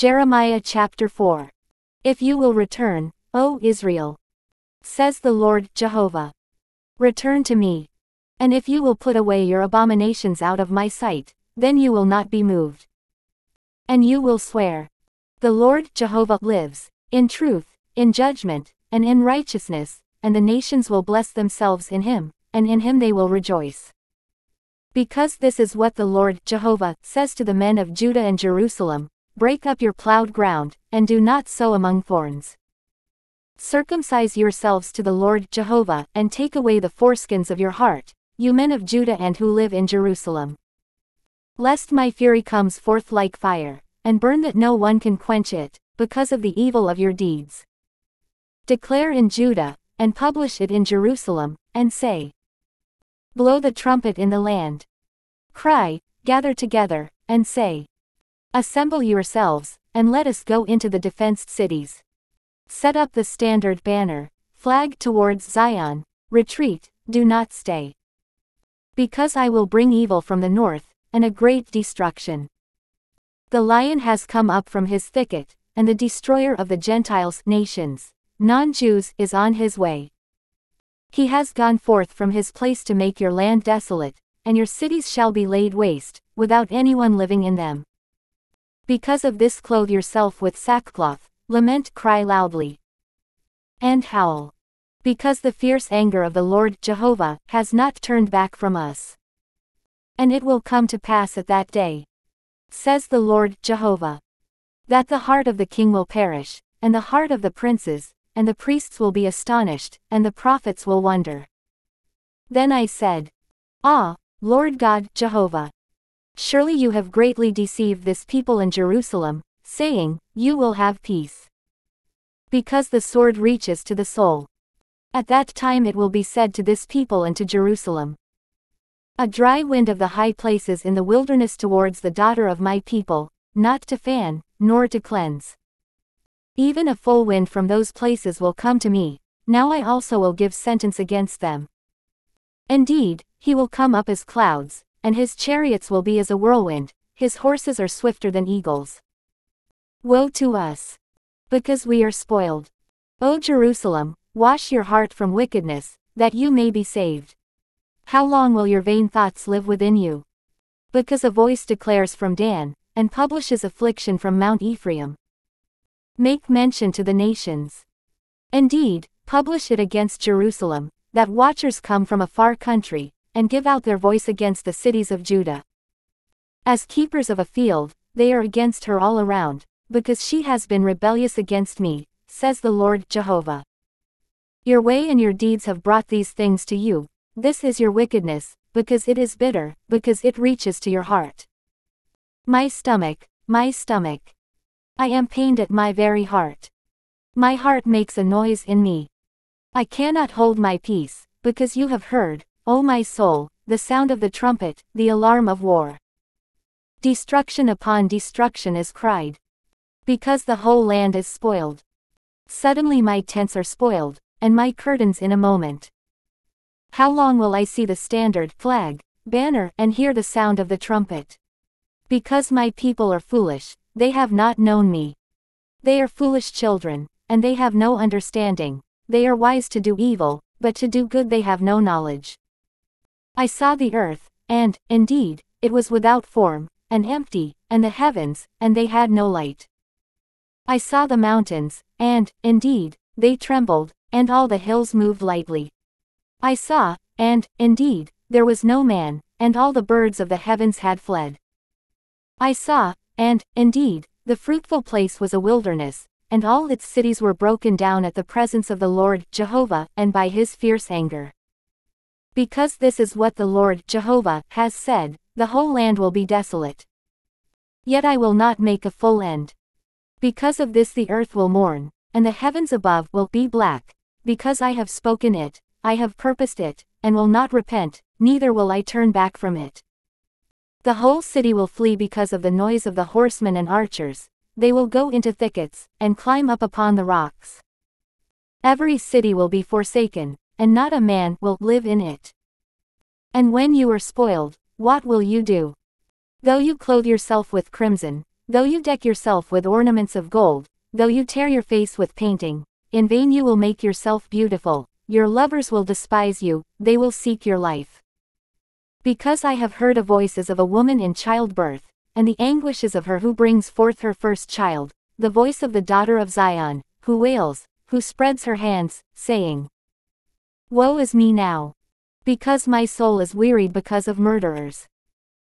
Jeremiah chapter 4. If you will return, O Israel, says the Lord Jehovah, return to me. And if you will put away your abominations out of my sight, then you will not be moved. And you will swear, the Lord Jehovah lives, in truth, in judgment, and in righteousness, and the nations will bless themselves in him, and in him they will rejoice. Because this is what the Lord Jehovah says to the men of Judah and Jerusalem, break up your plowed ground, and do not sow among thorns. Circumcise yourselves to the Lord Jehovah, and take away the foreskins of your heart, you men of Judah and who live in Jerusalem. Lest my fury comes forth like fire, and burn that no one can quench it, because of the evil of your deeds. Declare in Judah, and publish it in Jerusalem, and say, blow the trumpet in the land. Cry, gather together, and say, assemble yourselves, and let us go into the defenced cities. Set up the standard banner, flag towards Zion, retreat, do not stay. Because I will bring evil from the north, and a great destruction. The lion has come up from his thicket, and the destroyer of the Gentiles' nations, non-Jews, is on his way. He has gone forth from his place to make your land desolate, and your cities shall be laid waste, without anyone living in them. Because of this clothe yourself with sackcloth, lament, cry loudly, and howl. Because the fierce anger of the Lord Jehovah has not turned back from us. And it will come to pass at that day, says the Lord Jehovah, that the heart of the king will perish, and the heart of the princes, and the priests will be astonished, and the prophets will wonder. Then I said, ah, Lord God Jehovah, surely you have greatly deceived this people in Jerusalem, saying, you will have peace. Because the sword reaches to the soul. At that time it will be said to this people and to Jerusalem, a dry wind of the high places in the wilderness towards the daughter of my people, not to fan, nor to cleanse. Even a full wind from those places will come to me, now I also will give sentence against them. Indeed, he will come up as clouds, and his chariots will be as a whirlwind, his horses are swifter than eagles. Woe to us! Because we are spoiled. O Jerusalem, wash your heart from wickedness, that you may be saved. How long will your vain thoughts live within you? Because a voice declares from Dan, and publishes affliction from Mount Ephraim. Make mention to the nations. Indeed, publish it against Jerusalem, that watchers come from a far country, and give out their voice against the cities of Judah. As keepers of a field, they are against her all around, because she has been rebellious against me, says the Lord Jehovah. Your way and your deeds have brought these things to you. This is your wickedness, because it is bitter, because it reaches to your heart. My stomach, I am pained at my very heart. My heart makes a noise in me. I cannot hold my peace, because you have heard, O my soul, the sound of the trumpet, the alarm of war. Destruction upon destruction is cried. Because the whole land is spoiled. Suddenly my tents are spoiled, and my curtains in a moment. How long will I see the standard, flag, banner, and hear the sound of the trumpet? Because my people are foolish, they have not known me. They are foolish children, and they have no understanding. They are wise to do evil, but to do good they have no knowledge. I saw the earth, and, indeed, it was without form, and empty, and the heavens, and they had no light. I saw the mountains, and, indeed, they trembled, and all the hills moved lightly. I saw, and, indeed, there was no man, and all the birds of the heavens had fled. I saw, and, indeed, the fruitful place was a wilderness, and all its cities were broken down at the presence of the Lord Jehovah, and by his fierce anger. Because this is what the Lord Jehovah has said, the whole land will be desolate. Yet I will not make a full end. Because of this the earth will mourn, and the heavens above will be black, because I have spoken it, I have purposed it, and will not repent, neither will I turn back from it. The whole city will flee because of the noise of the horsemen and archers, they will go into thickets, and climb up upon the rocks. Every city will be forsaken, and not a man will live in it. And when you are spoiled, what will you do? Though you clothe yourself with crimson, Though you deck yourself with ornaments of gold, though you tear your face with painting, in vain you will make yourself beautiful, your lovers will despise you, they will seek your life. Because I have heard a voice as of a woman in childbirth, and the anguishes of her who brings forth her first child, the voice of the daughter of Zion, who wails, who spreads her hands, saying, Woe is me now! Because my soul is wearied because of murderers.